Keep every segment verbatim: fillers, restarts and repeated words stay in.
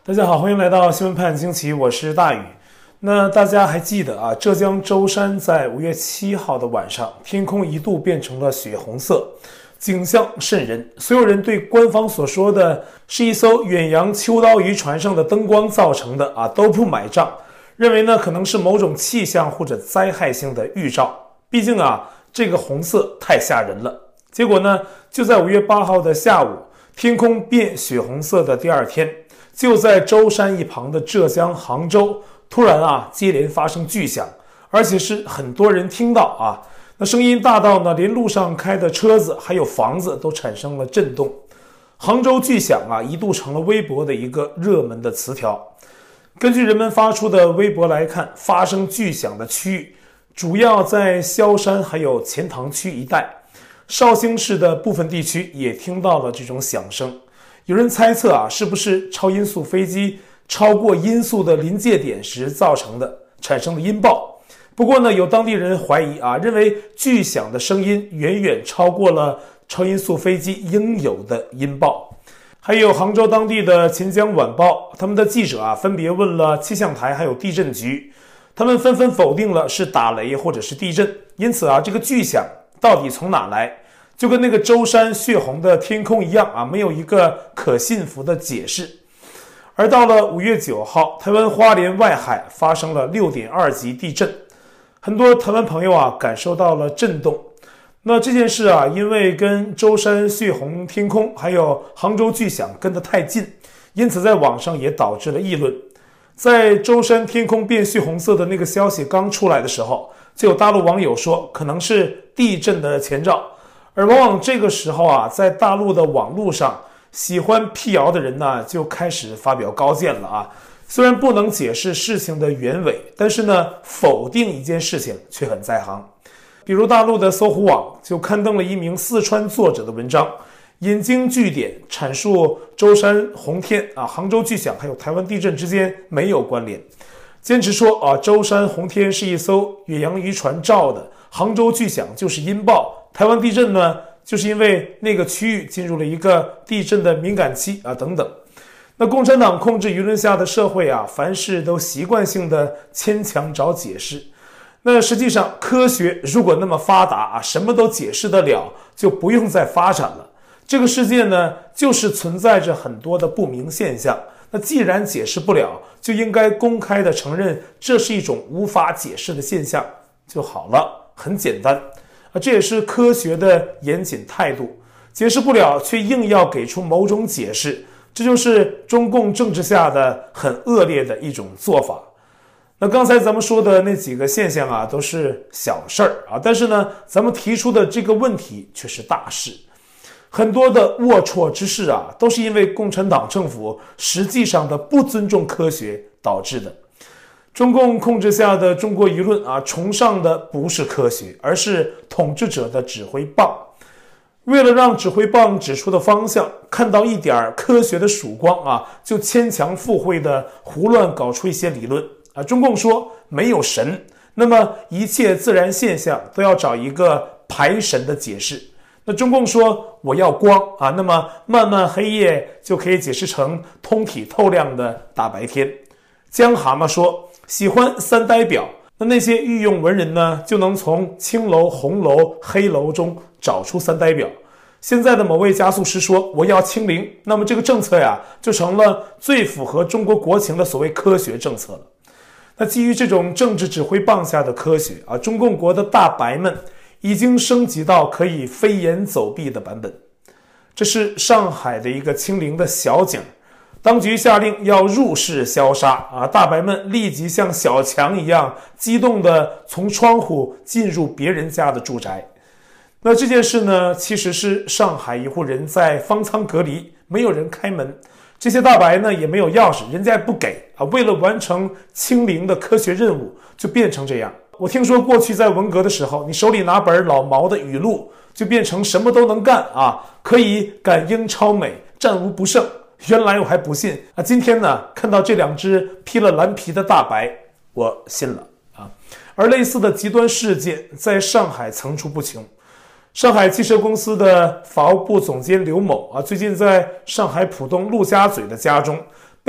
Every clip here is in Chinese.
大家好，欢迎来到新闻判惊奇，我是大宇。那大家还记得啊，浙江舟山在五月七号的晚上，天空一度变成了血红色，景象瘆人。所有人对官方所说的是一艘远洋秋刀鱼船上的灯光造成的啊，都不买账，认为呢可能是某种气象或者灾害性的预兆。毕竟啊，这个红色太吓人了。结果呢，就在五月八号的下午，天空变血红色的第二天，就在舟山一旁的浙江杭州，突然啊接连发生巨响，而且是很多人听到啊，那声音大到呢连路上开的车子还有房子都产生了震动。杭州巨响啊一度成了微博的一个热门的词条。根据人们发出的微博来看，发生巨响的区域主要在萧山还有钱塘区一带，绍兴市的部分地区也听到了这种响声。有人猜测啊，是不是超音速飞机超过音速的临界点时造成的，产生的音爆？不过呢，有当地人怀疑啊，认为巨响的声音远远超过了超音速飞机应有的音爆。还有杭州当地的钱江晚报，他们的记者啊，分别问了气象台还有地震局，他们纷纷否定了是打雷或者是地震。因此啊，这个巨响到底从哪来？就跟那个舟山血红的天空一样啊，没有一个可信服的解释。而到了五月九号，台湾花莲外海发生了 六点二 级地震，很多台湾朋友啊感受到了震动。那这件事啊，因为跟舟山血红天空还有杭州巨响跟得太近，因此在网上也导致了议论。在舟山天空变血红色的那个消息刚出来的时候，就有大陆网友说可能是地震的前兆。而往往这个时候啊，在大陆的网络上，喜欢辟谣的人呢，就开始发表高见了啊。虽然不能解释事情的原委，但是呢，否定一件事情却很在行。比如大陆的搜狐网就刊登了一名四川作者的文章，引经据典阐述舟山红天啊、杭州巨响还有台湾地震之间没有关联，坚持说啊，舟山红天是一艘远洋渔船造的，杭州巨响就是音爆。台湾地震呢，就是因为那个区域进入了一个地震的敏感期啊，等等。那共产党控制舆论下的社会啊，凡事都习惯性的牵强找解释。那实际上，科学如果那么发达啊，什么都解释得了，就不用再发展了。这个世界呢，就是存在着很多的不明现象。那既然解释不了，就应该公开的承认这是一种无法解释的现象就好了，很简单。啊，这也是科学的严谨态度，解释不了却硬要给出某种解释，这就是中共政治下的很恶劣的一种做法。那刚才咱们说的那几个现象啊，都是小事儿啊，但是呢，咱们提出的这个问题却是大事。很多的龌龊之事啊，都是因为共产党政府实际上的不尊重科学导致的。中共控制下的中国舆论啊，崇尚的不是科学，而是统治者的指挥棒。为了让指挥棒指出的方向看到一点科学的曙光啊，就牵强附会的胡乱搞出一些理论啊。中共说没有神，那么一切自然现象都要找一个排神的解释。那中共说我要光啊，那么漫漫黑夜就可以解释成通体透亮的大白天。江蛤蟆说喜欢三呆表，那那些御用文人呢，就能从青楼、红楼、黑楼中找出三呆表。现在的某位加速师说我要清零，那么这个政策呀，就成了最符合中国国情的所谓科学政策了。那基于这种政治指挥棒下的科学啊，中共国的大白们已经升级到可以飞檐走壁的版本。这是上海的一个清零的小景。当局下令要入室消杀啊，大白们立即像小强一样激动地从窗户进入别人家的住宅。那这件事呢，其实是上海一户人在方舱隔离，没有人开门，这些大白呢也没有钥匙，人家也不给啊。为了完成清零的科学任务，就变成这样。我听说过去在文革的时候，你手里拿本老毛的语录，就变成什么都能干啊，可以赶英超美，战无不胜。原来我还不信啊！今天呢，看到这两只披了蓝皮的大白，我信了啊！而类似的极端事件在上海层出不穷。上海汽车公司的法务部总监刘某啊，最近在上海浦东陆家嘴的家中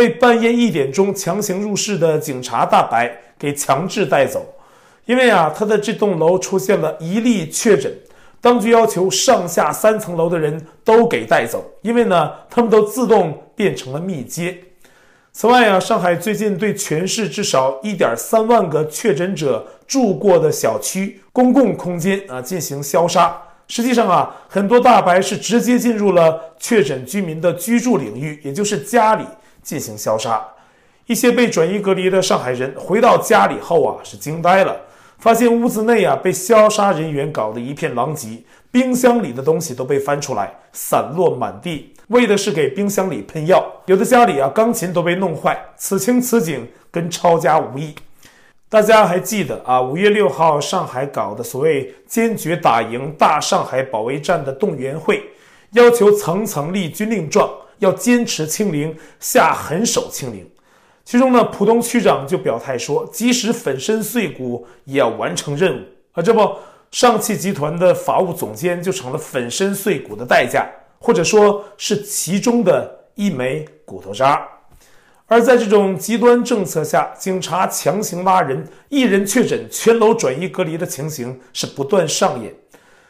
被半夜一点钟强行入室的警察大白给强制带走。因为啊，他的这栋楼出现了一例确诊，当局要求上下三层楼的人都给带走，因为呢，他们都自动变成了密接。此外啊，上海最近对全市至少 一点三万个确诊者住过的小区、公共空间啊进行消杀。实际上啊，很多大白是直接进入了确诊居民的居住领域，也就是家里进行消杀。一些被转移隔离的上海人回到家里后啊，是惊呆了。发现屋子内啊被消杀人员搞得一片狼藉，冰箱里的东西都被翻出来，散落满地，为的是给冰箱里喷药。有的家里啊钢琴都被弄坏，此情此景跟抄家无异。大家还记得啊，五月六号上海搞的所谓坚决打赢大上海保卫战的动员会，要求层层立军令状，要坚持清零，下狠手清零。其中呢，浦东区长就表态说，即使粉身碎骨也要完成任务啊！这不，上汽集团的法务总监就成了粉身碎骨的代价，或者说是其中的一枚骨头渣。而在这种极端政策下，警察强行拉人，一人确诊，全楼转移隔离的情形是不断上演。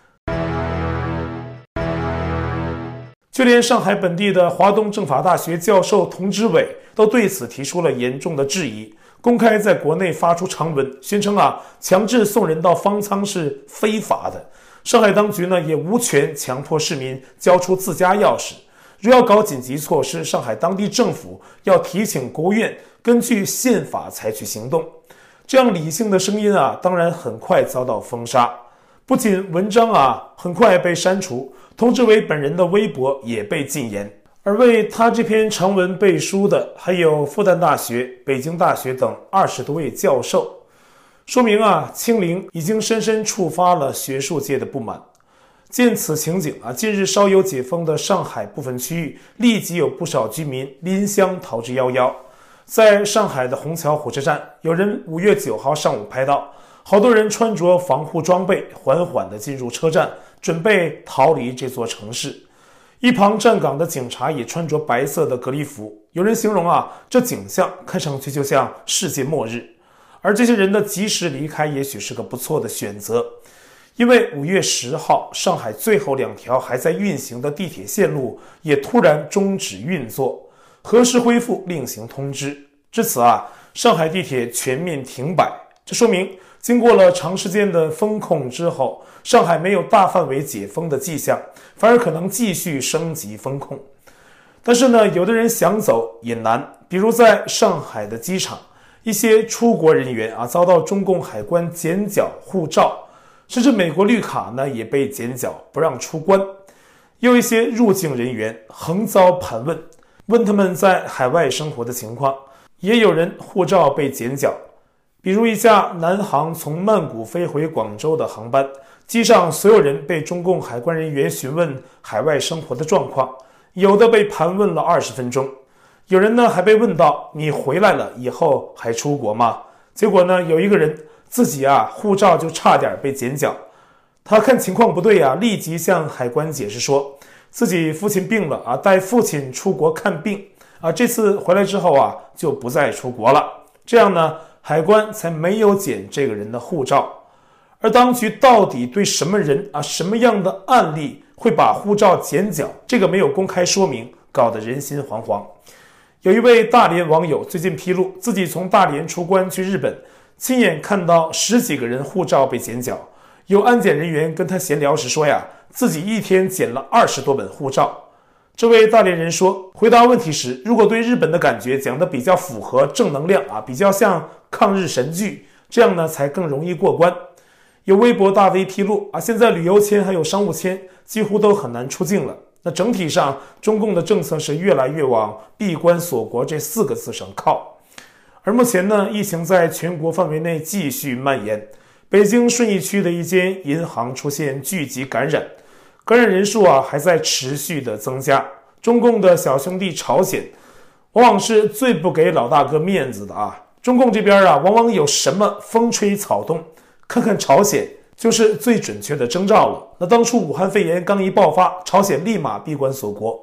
就连上海本地的华东政法大学教授童之伟都对此提出了严重的质疑，公开在国内发出长文，宣称啊，强制送人到方舱是非法的。上海当局呢也无权强迫市民交出自家钥匙。如要搞紧急措施，上海当地政府要提请国务院根据宪法采取行动。这样理性的声音啊，当然很快遭到封杀。不仅文章啊很快被删除，童之伟本人的微博也被禁言。而为他这篇长文背书的还有复旦大学、北京大学等二十多位教授，说明啊，清零已经深深触发了学术界的不满。见此情景啊，近日稍有解封的上海部分区域立即有不少居民拎箱逃之夭夭。在上海的虹桥火车站，有人五月九号上午拍到，好多人穿着防护装备，缓缓地进入车站，准备逃离这座城市。一旁站岗的警察也穿着白色的隔离服，有人形容啊，这景象看上去就像世界末日。而这些人的及时离开也许是个不错的选择，因为五月十号上海最后两条还在运行的地铁线路也突然终止运作，何时恢复另行通知。至此啊，上海地铁全面停摆。这说明经过了长时间的封控之后，上海没有大范围解封的迹象，反而可能继续升级封控。但是呢，有的人想走也难，比如在上海的机场，一些出国人员啊遭到中共海关检缴护照，甚至美国绿卡呢也被检缴，不让出关。又一些入境人员横遭盘问，问他们在海外生活的情况，也有人护照被检缴。比如一架南航从曼谷飞回广州的航班，机上所有人被中共海关人员询问海外生活的状况，有的被盘问了二十分钟，有人呢还被问到你回来了以后还出国吗？结果呢，有一个人自己啊护照就差点被检缴，他看情况不对啊，立即向海关解释说自己父亲病了啊，带父亲出国看病啊，这次回来之后啊就不再出国了。这样呢，海关才没有检这个人的护照。而当局到底对什么人啊、什么样的案例会把护照检缴，这个没有公开说明，搞得人心惶惶。有一位大连网友最近披露，自己从大连出关去日本，亲眼看到十几个人护照被检缴。有安检人员跟他闲聊时说呀，自己一天检了二十多本护照。这位大连人说，回答问题时，如果对日本的感觉讲得比较符合正能量啊，比较像抗日神剧，这样呢才更容易过关。有微博大 V 披露啊，现在旅游签还有商务签几乎都很难出境了。那整体上，中共的政策是越来越往闭关锁国这四个字上靠。而目前呢，疫情在全国范围内继续蔓延，北京顺义区的一间银行出现聚集感染，感染人数啊还在持续的增加。中共的小兄弟朝鲜，往往是最不给老大哥面子的啊。中共这边啊，往往有什么风吹草动，看看朝鲜就是最准确的征兆了。那当初武汉肺炎刚一爆发，朝鲜立马闭关锁国，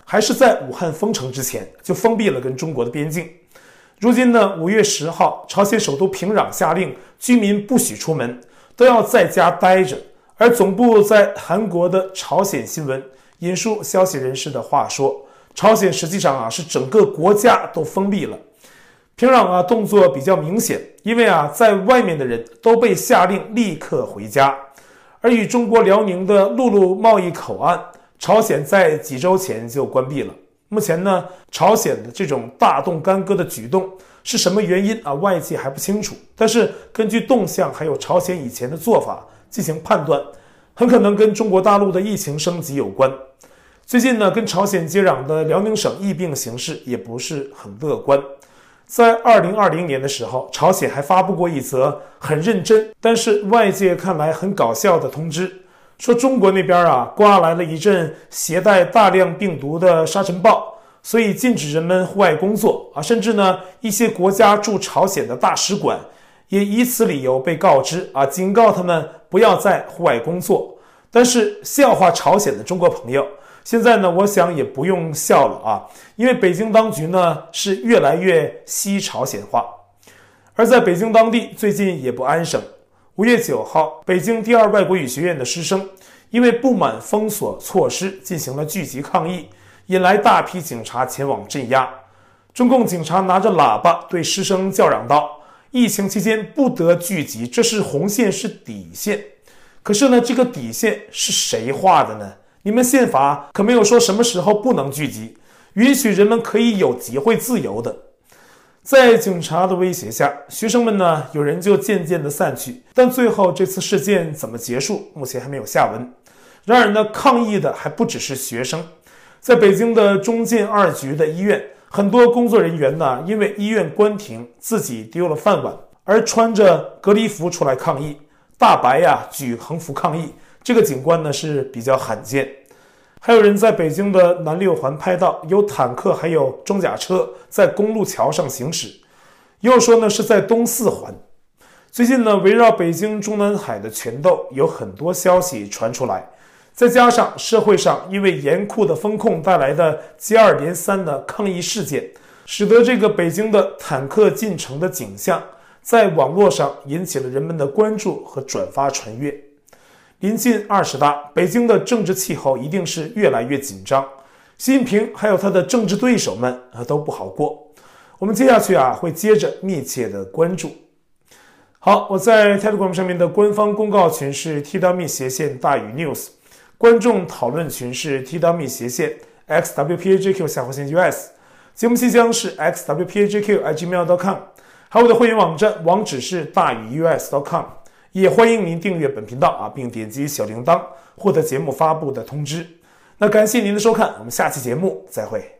还是在武汉封城之前就封闭了跟中国的边境。如今呢，五月十号，朝鲜首都平壤下令居民不许出门，都要在家待着。而总部在韩国的朝鲜新闻引述消息人士的话说，朝鲜实际上啊是整个国家都封闭了。平壤啊动作比较明显，因为啊在外面的人都被下令立刻回家。而与中国辽宁的陆路贸易口岸，朝鲜在几周前就关闭了。目前呢，朝鲜的这种大动干戈的举动是什么原因啊？外界还不清楚。但是根据动向还有朝鲜以前的做法进行判断，很可能跟中国大陆的疫情升级有关。最近呢，跟朝鲜接壤的辽宁省疫病形势也不是很乐观。在二零二零年的时候，朝鲜还发布过一则很认真，但是外界看来很搞笑的通知，说中国那边啊刮来了一阵携带大量病毒的沙尘暴，所以禁止人们户外工作啊，甚至呢一些国家驻朝鲜的大使馆也以此理由被告知啊，警告他们不要在户外工作。但是笑话朝鲜的中国朋友，现在呢，我想也不用笑了啊，因为北京当局呢是越来越西朝鲜化。而在北京当地最近也不安生。五月九号，北京第二外国语学院的师生因为不满封锁措施进行了聚集抗议，引来大批警察前往镇压。中共警察拿着喇叭对师生叫嚷道：疫情期间不得聚集，这是红线，是底线。可是呢，这个底线是谁画的呢？你们宪法可没有说什么时候不能聚集，允许人们可以有集会自由的。在警察的威胁下，学生们呢，有人就渐渐的散去，但最后这次事件怎么结束，目前还没有下文。然而呢，抗议的还不只是学生，在北京的中建二局的医院，很多工作人员呢，因为医院关停，自己丢了饭碗，而穿着隔离服出来抗议。大白呀、啊，举横幅抗议，这个景观呢是比较罕见。还有人在北京的南六环拍到有坦克还有装甲车在公路桥上行驶，又说呢是在东四环。最近呢，围绕北京中南海的拳斗有很多消息传出来，再加上社会上因为严酷的风控带来的接二连三的抗议事件，使得这个北京的坦克进城的景象在网络上引起了人们的关注和转发传阅。临近二十大，北京的政治气候一定是越来越紧张，习近平还有他的政治对手们都不好过。我们接下去啊会接着密切的关注。好，我在 Telegram 上面的官方公告群是 t w 斜线大于 news， 观众讨论群是 t w 斜线 x w p a j q 下划线 u s， 节目信箱是 x w p a j q at gmail dot com， 还有我的会员网站网址是大于 us dot com。也欢迎您订阅本频道啊，并点击小铃铛获得节目发布的通知。那感谢您的收看，我们下期节目再会。